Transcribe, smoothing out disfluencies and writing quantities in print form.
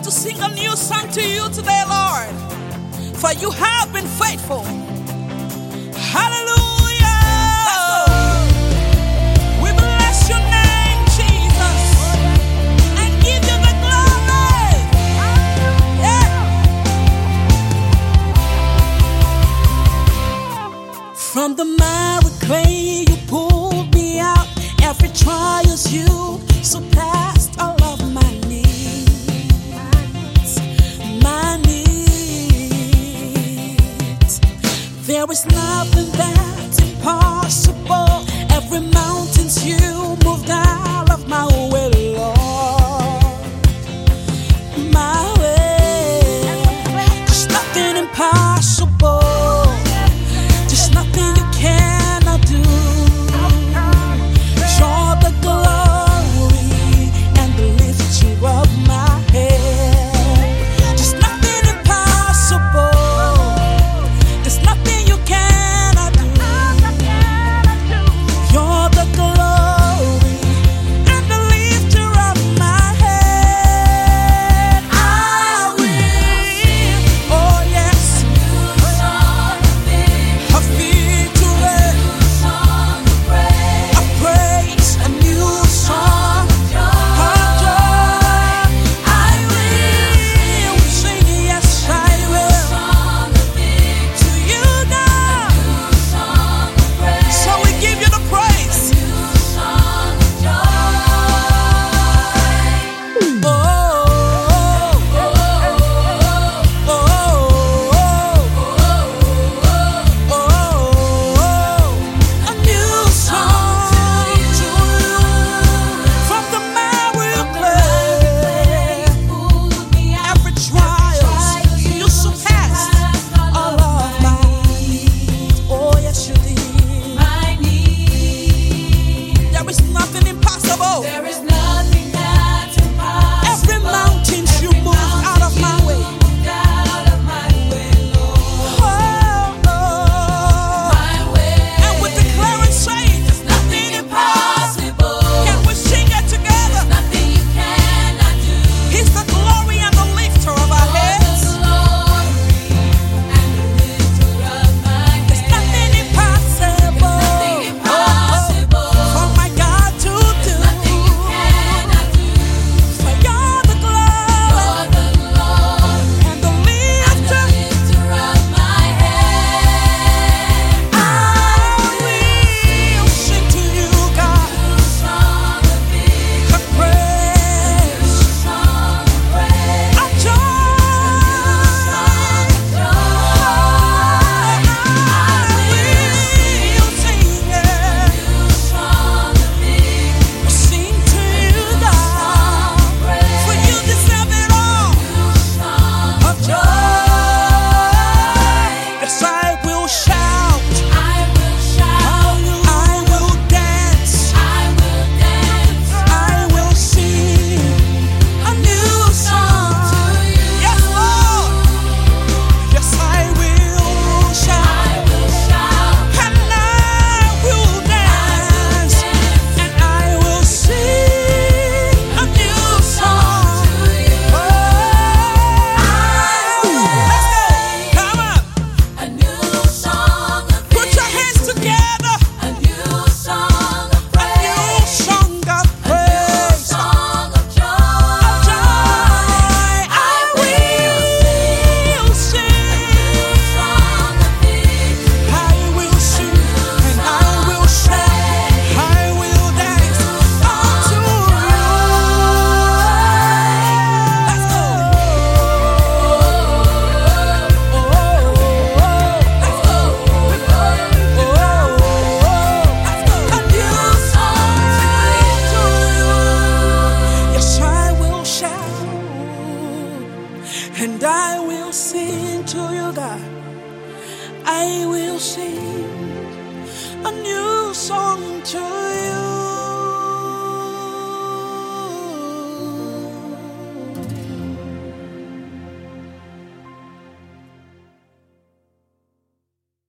to sing a new song to you today, Lord, for you have been faithful. Hallelujah. We bless your name, Jesus, and give you the glory. Yeah. From the miry clay you pulled me out. Every trials you surpassed all of my needs, my needs. There is nothing that's impossible. Every mountains you moved out of my way, Lord, my way. There's nothing impossible. There's nothing you cannot do. You're the glory and the lifter of my head. There's nothing impossible. There's nothing you cannot do. You're the glory and the lifter of my head. I will, oh yes, a victory, a praise, a new song of joy. I will sing, yes I will, to you now. So we give you the praise. Oh, a new song to you from the miry clay. Every trial you surpassed all of my needs. Oh yes you did. There is nothing impossible. There is nothing that's impossible. Every mountain you moved out of my way. Out of my way, Lord. Oh, My way. and with declaring saying, there's nothing impossible. Can we sing it together? Nothing you cannot do. He's the glory and the lifter of our heads. The glory and the lifter of my There's head. nothing impossible. Nothing impossible. For my God to do. Nothing you cannot do. For you're the glory You're the glory and the and the lifter. lifter of my head. I will sing to you, God, Song of victory, a praise, song of praise, a joy. song of joy. I will sing it. Song of victory, Sing to you, God, for you deserve it all. song Of joy. Yes, I will shout, I will shout, I will dance, I will dance, I will sing a new song to you. Yes, Lord. Yes, I will I shout, will shout, and I will dance, and I will sing a new song to you. Let's go. Come on. a new song of Put your hands together. a new song of A new song of praise. song of joy. Joy. I will sing. Song of victory, I will sing and I will shout. I will dance unto you. Let's go. A new song to you. Yes, I will shout and I will sing to you, God. I will sing a new song to